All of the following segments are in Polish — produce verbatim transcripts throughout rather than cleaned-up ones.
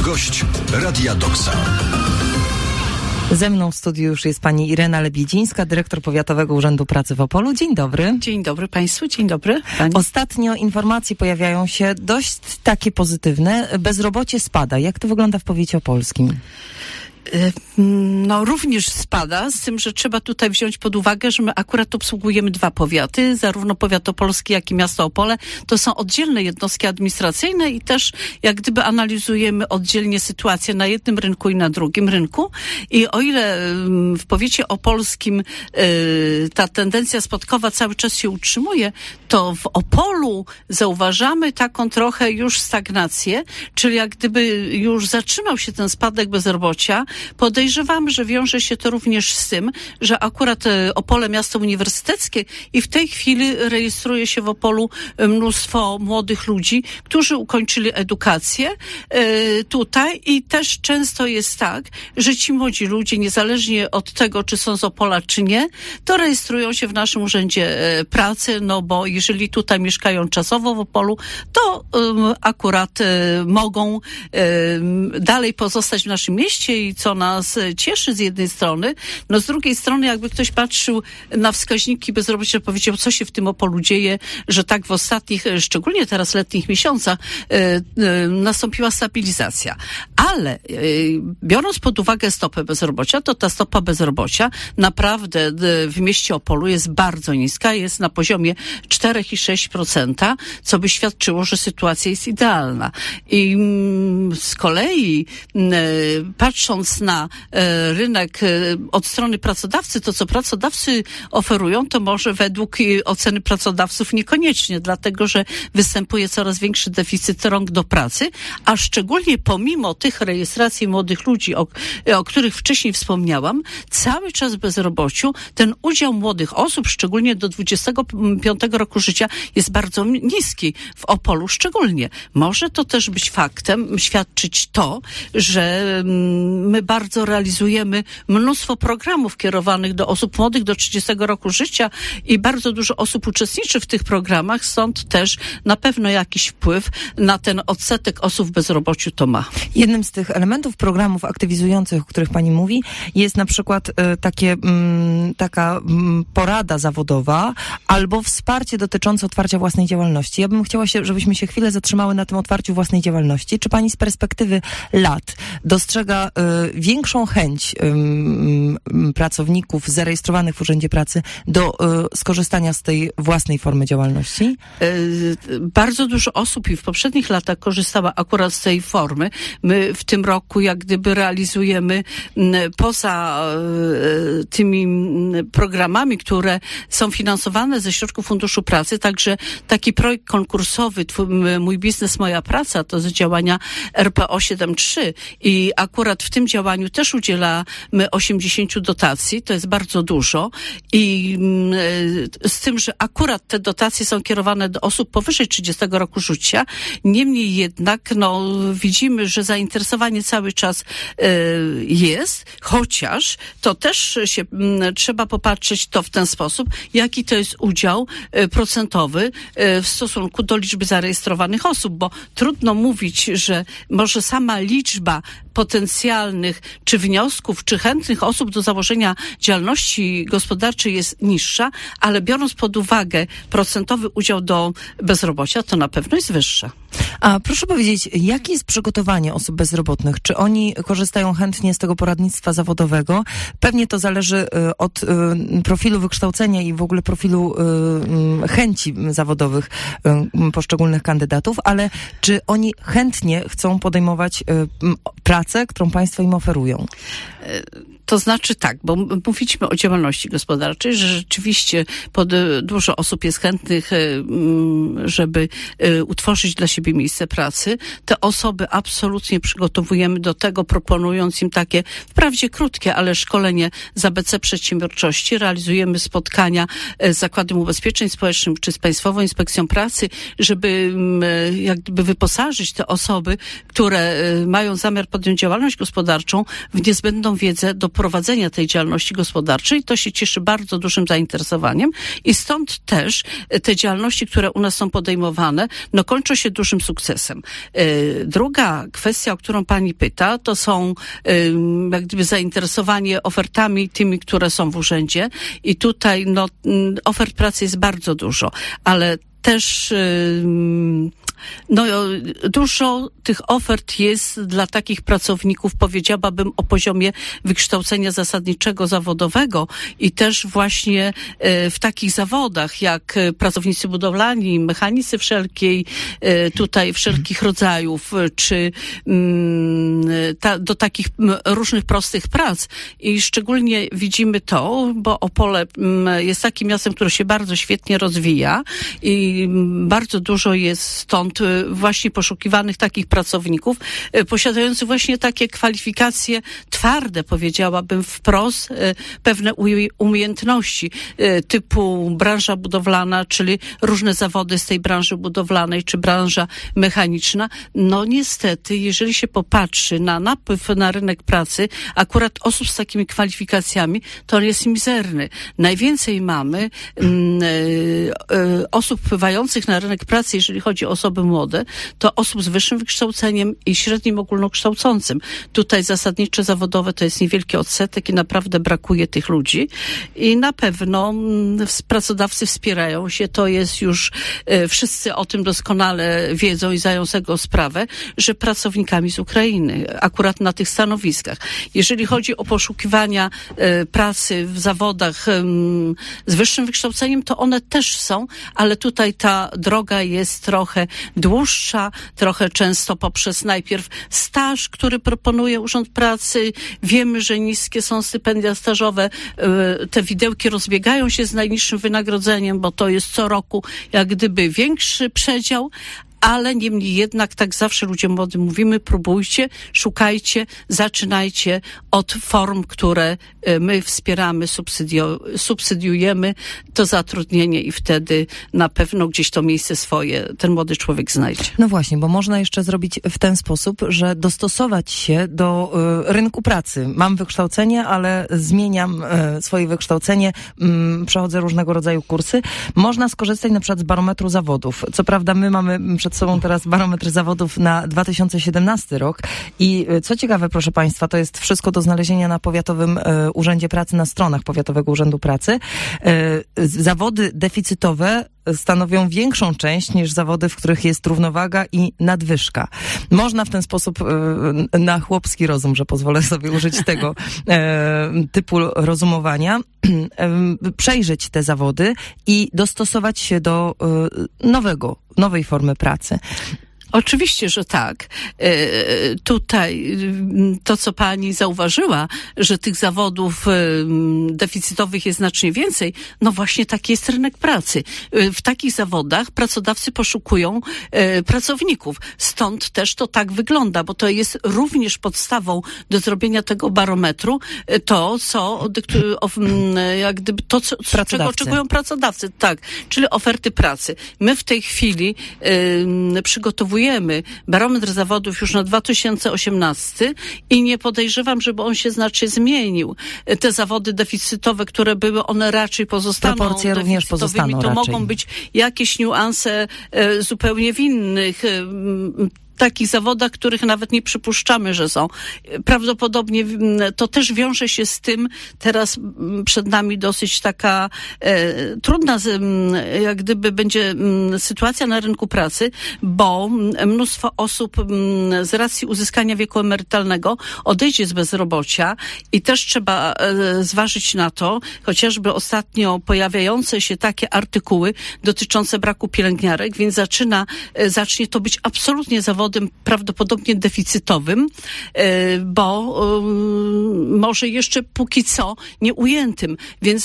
Gość Radia Doksa. Ze mną w studiu już jest pani Irena Lebiedzińska, dyrektor Powiatowego Urzędu Pracy w Opolu. Dzień dobry. Dzień dobry Państwu, dzień dobry pani. Ostatnio informacje pojawiają się dość takie pozytywne. Bezrobocie spada. Jak to wygląda w powiecie opolskim? No również spada, z tym, że trzeba tutaj wziąć pod uwagę, że my akurat obsługujemy dwa powiaty, zarówno powiat opolski, jak i miasto Opole. To są oddzielne jednostki administracyjne i też jak gdyby analizujemy oddzielnie sytuację na jednym rynku i na drugim rynku. I o ile w powiecie opolskim ta tendencja spadkowa cały czas się utrzymuje, to w Opolu zauważamy taką trochę już stagnację, czyli jak gdyby już zatrzymał się ten spadek bezrobocia. Podejrzewam, że wiąże się to również z tym, że akurat Opole miasto uniwersyteckie i w tej chwili rejestruje się w Opolu mnóstwo młodych ludzi, którzy ukończyli edukację e, tutaj i też często jest tak, że ci młodzi ludzie, niezależnie od tego, czy są z Opola, czy nie, to rejestrują się w naszym urzędzie e, pracy, no bo jeżeli tutaj mieszkają czasowo w Opolu, to e, akurat e, mogą e, dalej pozostać w naszym mieście i co nas cieszy z jednej strony, no z drugiej strony jakby ktoś patrzył na wskaźniki bezrobocia, powiedział, co się w tym Opolu dzieje, że tak w ostatnich, szczególnie teraz letnich miesiącach e, e, nastąpiła stabilizacja. Ale e, biorąc pod uwagę stopę bezrobocia, to ta stopa bezrobocia naprawdę w mieście Opolu jest bardzo niska, jest na poziomie cztery i sześć procent, co by świadczyło, że sytuacja jest idealna. I mm, z kolei mm, patrząc na e, rynek e, od strony pracodawcy, to co pracodawcy oferują, to może według e, oceny pracodawców niekoniecznie, dlatego że występuje coraz większy deficyt rąk do pracy, a szczególnie pomimo tych rejestracji młodych ludzi, o, o których wcześniej wspomniałam, cały czas w bezrobociu ten udział młodych osób, szczególnie do dwudziestego piątego roku życia, jest bardzo niski w Opolu szczególnie. Może to też być faktem, świadczyć to, że my bardzo realizujemy mnóstwo programów kierowanych do osób młodych do trzydziestego roku życia i bardzo dużo osób uczestniczy w tych programach, stąd też na pewno jakiś wpływ na ten odsetek osób w bezrobociu to ma. Jednym z tych elementów programów aktywizujących, o których pani mówi, jest na przykład y, takie, y, taka y, porada zawodowa albo wsparcie dotyczące otwarcia własnej działalności. Ja bym chciała, się, żebyśmy się chwilę zatrzymały na tym otwarciu własnej działalności. Czy pani z perspektywy lat dostrzega y, większą chęć y, y, pracowników zarejestrowanych w Urzędzie Pracy do y, skorzystania z tej własnej formy działalności? Y, bardzo dużo osób i w poprzednich latach korzystała akurat z tej formy. My w tym roku jak gdyby realizujemy y, poza y, tymi y, programami, które są finansowane ze środków Funduszu Pracy, także taki projekt konkursowy twój, Mój biznes, moja praca, to z działania R P O siedem trzy i akurat w tym działaniu też udzielamy osiemdziesiąt dotacji, to jest bardzo dużo i y, z tym, że akurat te dotacje są kierowane do osób powyżej trzydziestego roku życia, niemniej jednak no, widzimy, że zainteresowanie cały czas y, jest, chociaż to też się y, trzeba popatrzeć to w ten sposób, jaki to jest udział y, procentowy y, w stosunku do liczby zarejestrowanych osób, bo trudno mówić, że może sama liczba potencjalnych czy wniosków, czy chętnych osób do założenia działalności gospodarczej jest niższa, ale biorąc pod uwagę procentowy udział do bezrobocia, to na pewno jest wyższa. A proszę powiedzieć, jakie jest przygotowanie osób bezrobotnych? Czy oni korzystają chętnie z tego poradnictwa zawodowego? Pewnie to zależy y, od y, profilu wykształcenia i w ogóle profilu y, y, chęci zawodowych y, poszczególnych kandydatów, ale czy oni chętnie chcą podejmować y, pracę, którą państwo im oferują? To znaczy tak, bo mówiliśmy o działalności gospodarczej, że rzeczywiście pod, dużo osób jest chętnych, żeby utworzyć dla siebie miejsce pracy. Te osoby absolutnie przygotowujemy do tego, proponując im takie, wprawdzie krótkie, ale szkolenie z A B C przedsiębiorczości. Realizujemy spotkania z Zakładem Ubezpieczeń Społecznych czy z Państwową Inspekcją Pracy, żeby jak gdyby wyposażyć te osoby, które mają zamiar podjąć działalność gospodarczą, gospodarczą w niezbędną wiedzę do prowadzenia tej działalności gospodarczej. To się cieszy bardzo dużym zainteresowaniem i stąd też te działalności, które u nas są podejmowane, no kończą się dużym sukcesem. Druga kwestia, o którą pani pyta, to są jak gdyby zainteresowanie ofertami tymi, które są w urzędzie i tutaj no ofert pracy jest bardzo dużo, ale też no, dużo tych ofert jest dla takich pracowników, powiedziałabym, o poziomie wykształcenia zasadniczego, zawodowego i też właśnie w takich zawodach jak pracownicy budowlani, mechanicy wszelkiej, tutaj wszelkich rodzajów, czy ta, do takich różnych prostych prac. I szczególnie widzimy to, bo Opole jest takim miastem, które się bardzo świetnie rozwija i bardzo dużo jest stąd właśnie poszukiwanych takich pracowników, posiadających właśnie takie kwalifikacje twarde, powiedziałabym wprost, pewne umiejętności typu branża budowlana, czyli różne zawody z tej branży budowlanej, czy branża mechaniczna. No niestety, jeżeli się popatrzy na napływ na rynek pracy, akurat osób z takimi kwalifikacjami, to on jest mizerny. Najwięcej mamy mm, y, osób wpływających na rynek pracy, jeżeli chodzi o osoby młode, to osób z wyższym wykształceniem i średnim ogólnokształcącym. Tutaj zasadnicze zawodowe to jest niewielki odsetek i naprawdę brakuje tych ludzi. I na pewno mm, pracodawcy wspierają się, to jest już, y, wszyscy o tym doskonale wiedzą i zdają sobie sprawę, że pracownikami z Ukrainy, akurat na tych stanowiskach. Jeżeli chodzi o poszukiwania y, pracy w zawodach y, z wyższym wykształceniem, to one też są, ale tutaj ta droga jest trochę dłuższa, trochę często poprzez najpierw staż, który proponuje Urząd Pracy. Wiemy, że niskie są stypendia stażowe. Te widełki rozbiegają się z najniższym wynagrodzeniem, bo to jest co roku jak gdyby większy przedział, ale niemniej jednak tak zawsze ludziom młodym mówimy, próbujcie, szukajcie, zaczynajcie od form, które my wspieramy, subsydio- subsydiujemy to zatrudnienie i wtedy na pewno gdzieś to miejsce swoje ten młody człowiek znajdzie. No właśnie, bo można jeszcze zrobić w ten sposób, że dostosować się do y, rynku pracy. Mam wykształcenie, ale zmieniam y, swoje wykształcenie, y, przechodzę różnego rodzaju kursy. Można skorzystać na przykład z barometru zawodów. Co prawda my mamy przed sobą teraz barometr zawodów na dwa tysiące siedemnasty rok i co ciekawe, proszę Państwa, to jest wszystko do znalezienia na Powiatowym y, Urzędzie Pracy, na stronach Powiatowego Urzędu Pracy. Y, zawody deficytowe stanowią większą część niż zawody, w których jest równowaga i nadwyżka. Można w ten sposób y, na chłopski rozum, że pozwolę sobie użyć tego y, typu rozumowania, y, przejrzeć te zawody i dostosować się do y, nowego, nowej formy pracy. Oczywiście, że tak. E, tutaj to, co pani zauważyła, że tych zawodów e, deficytowych jest znacznie więcej, no właśnie taki jest rynek pracy. E, w takich zawodach pracodawcy poszukują e, pracowników. Stąd też to tak wygląda, bo to jest również podstawą do zrobienia tego barometru e, to, co, o, jak gdyby to, co, czego oczekują pracodawcy. Tak, czyli oferty pracy. My w tej chwili e, przygotowujemy barometr zawodów już na dwa tysiące osiemnasty i nie podejrzewam, żeby on się znacznie zmienił. Te zawody deficytowe, które były, one raczej pozostaną Proporcje również pozostaną to raczej. Mogą być jakieś niuanse e, zupełnie w innych e, takich zawodach, których nawet nie przypuszczamy, że są. Prawdopodobnie to też wiąże się z tym, teraz przed nami dosyć taka e, trudna, jak gdyby będzie m, sytuacja na rynku pracy, bo mnóstwo osób m, z racji uzyskania wieku emerytalnego odejdzie z bezrobocia i też trzeba e, zważyć na to, chociażby ostatnio pojawiające się takie artykuły dotyczące braku pielęgniarek, więc zaczyna, e, zacznie to być absolutnie zawodem prawdopodobnie deficytowym, bo może jeszcze póki co nie ujętym, więc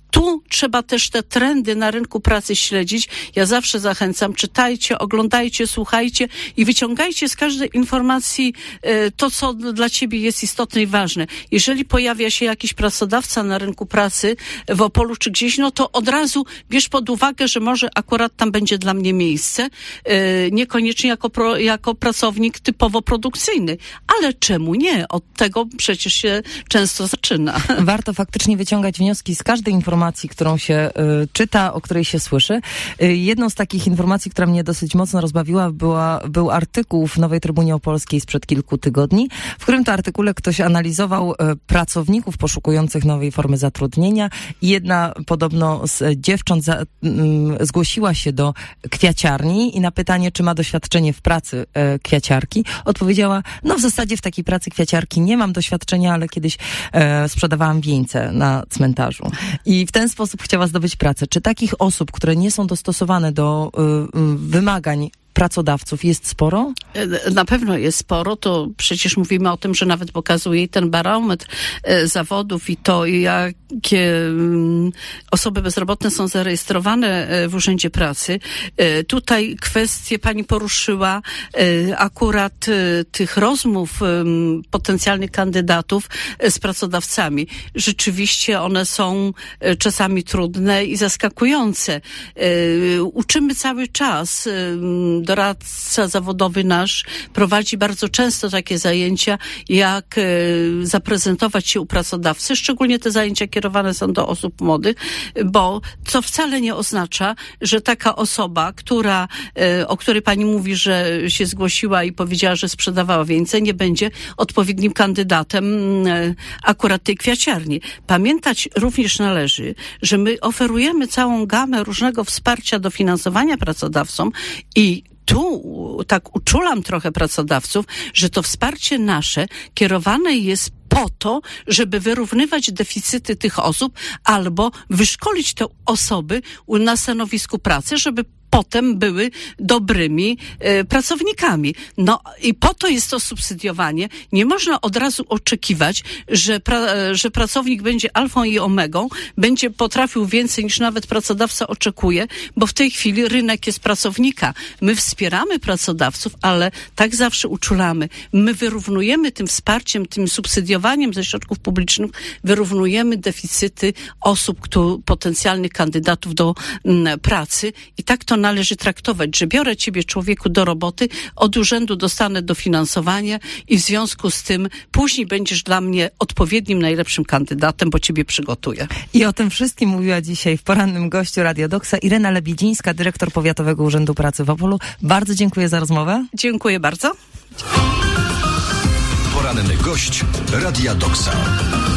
Tu trzeba też te trendy na rynku pracy śledzić. Ja zawsze zachęcam, czytajcie, oglądajcie, słuchajcie i wyciągajcie z każdej informacji y, to, co dla ciebie jest istotne i ważne. Jeżeli pojawia się jakiś pracodawca na rynku pracy w Opolu czy gdzieś, no to od razu bierz pod uwagę, że może akurat tam będzie dla mnie miejsce, y, niekoniecznie jako, pro, jako pracownik typowo produkcyjny, ale czemu nie? Od tego przecież się często zaczyna. Warto faktycznie wyciągać wnioski z każdej informacji, którą się y, czyta, o której się słyszy. Y, jedną z takich informacji, która mnie dosyć mocno rozbawiła, była, był artykuł w Nowej Trybunie Opolskiej sprzed kilku tygodni, w którym to artykule ktoś analizował y, pracowników poszukujących nowej formy zatrudnienia i jedna podobno z dziewcząt za, y, zgłosiła się do kwiaciarni i na pytanie, czy ma doświadczenie w pracy y, kwiaciarki, odpowiedziała, no w zasadzie w takiej pracy kwiaciarki nie mam doświadczenia, ale kiedyś y, sprzedawałam wieńce na cmentarzu. I w ten sposób chciała zdobyć pracę. Czy takich osób, które nie są dostosowane do y, y, wymagań pracodawców jest sporo? Na pewno jest sporo. To przecież mówimy o tym, że nawet pokazuje ten barometr e, zawodów i to, jakie m, osoby bezrobotne są zarejestrowane e, w Urzędzie Pracy. E, tutaj kwestię pani poruszyła e, akurat e, tych rozmów e, potencjalnych kandydatów e, z pracodawcami. Rzeczywiście one są e, czasami trudne i zaskakujące. E, uczymy cały czas e, doradca zawodowy nasz prowadzi bardzo często takie zajęcia, jak e, zaprezentować się u pracodawcy, szczególnie te zajęcia kierowane są do osób młodych, bo co wcale nie oznacza, że taka osoba, która, e, o której pani mówi, że się zgłosiła i powiedziała, że sprzedawała wieńce, nie będzie odpowiednim kandydatem e, akurat tej kwiaciarni. Pamiętać również należy, że my oferujemy całą gamę różnego wsparcia dofinansowania pracodawcom i tu tak uczulam trochę pracodawców, że to wsparcie nasze kierowane jest po to, żeby wyrównywać deficyty tych osób albo wyszkolić te osoby na stanowisku pracy, żeby potem były dobrymi e, pracownikami. No i po to jest to subsydiowanie. Nie można od razu oczekiwać, że, pra, że pracownik będzie alfą i omegą, będzie potrafił więcej niż nawet pracodawca oczekuje, bo w tej chwili rynek jest pracownika. My wspieramy pracodawców, ale tak zawsze uczulamy. My wyrównujemy tym wsparciem, tym subsydiowaniem ze środków publicznych, wyrównujemy deficyty osób, kto, potencjalnych kandydatów do m, pracy i tak to należy traktować, że biorę ciebie, człowieku, do roboty, od urzędu dostanę dofinansowanie i w związku z tym później będziesz dla mnie odpowiednim, najlepszym kandydatem, bo ciebie przygotuję. I o tym wszystkim mówiła dzisiaj w porannym gościu Radia Doksa Irena Lebiedzińska, dyrektor Powiatowego Urzędu Pracy w Opolu. Bardzo dziękuję za rozmowę. Dziękuję bardzo. Poranny gość Radia Doksa.